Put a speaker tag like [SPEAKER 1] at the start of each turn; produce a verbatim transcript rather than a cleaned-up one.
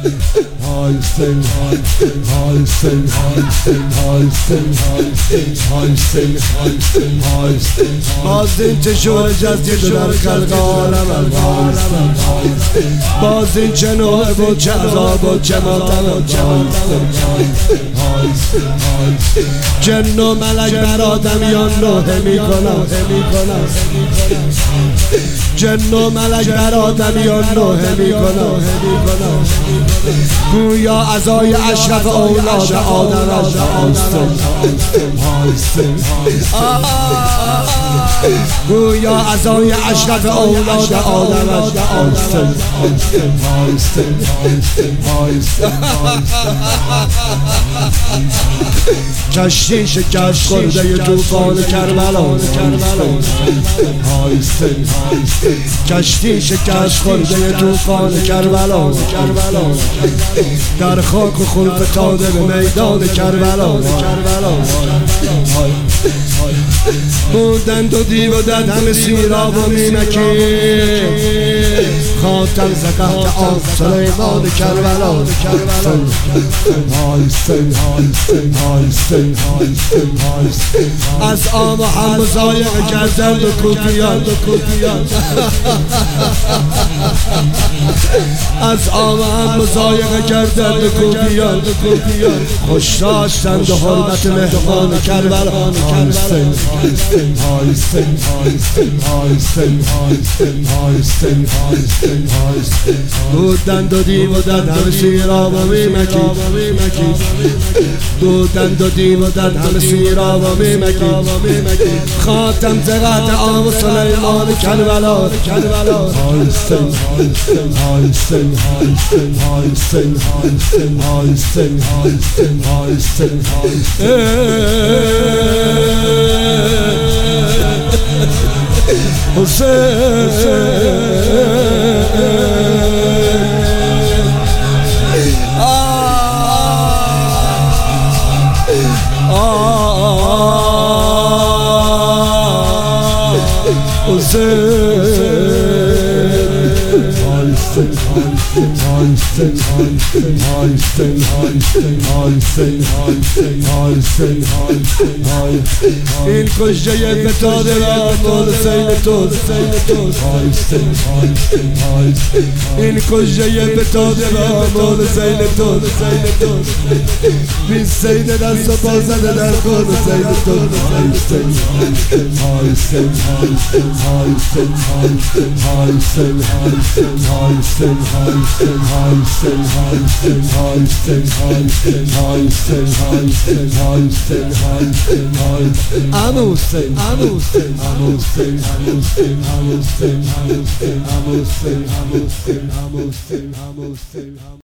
[SPEAKER 1] Hüseyin, Hüseyin, Hüseyin, Hüseyin, Hüseyin, Hüseyin, Hüseyin. باز این چشور جدید در خلق عالم باز این چه نوع بود چه عذاب و چه ماتم جن و ملک بر آدمیان نوحه می کنم جن و ملک بر آدمیان نوحه می کنم گویا عزای اشرف اولاد آدم گویا عزای اشرف اولاد آدم کشتی شکست خورده طوفان کربلا کشتی شکست خورده طوفان کربلا در خاک و خون فتاده به میدان کربلا بودند و دیو و ددم سیراب و نیمکی خاتم زکهت آن سلیمان کربلا از آم و هم مزایق کردند و کوپیان از آم و هم مزایق کردند و کوپیان خوش داشتند و حرمت مهمان کربلا بودند و دیو و ددم سیراب و میمکی بودند و دیو و ددم سیراب و میمکی خاتم زغت آم و سلیمان کربلا این کشته فتاده را مال سین توست این کشته فتاده را مال سین توست بی سین دست و پا زده در کن سین توست I'm Hussein, I'm Hussein, I'm Hussein, I'm Hussein, I'm Hussein, I'm Hussein, I'm Hussein, I'm Hussein, I'm Hussein, I'm Hussein, I'm Hussein.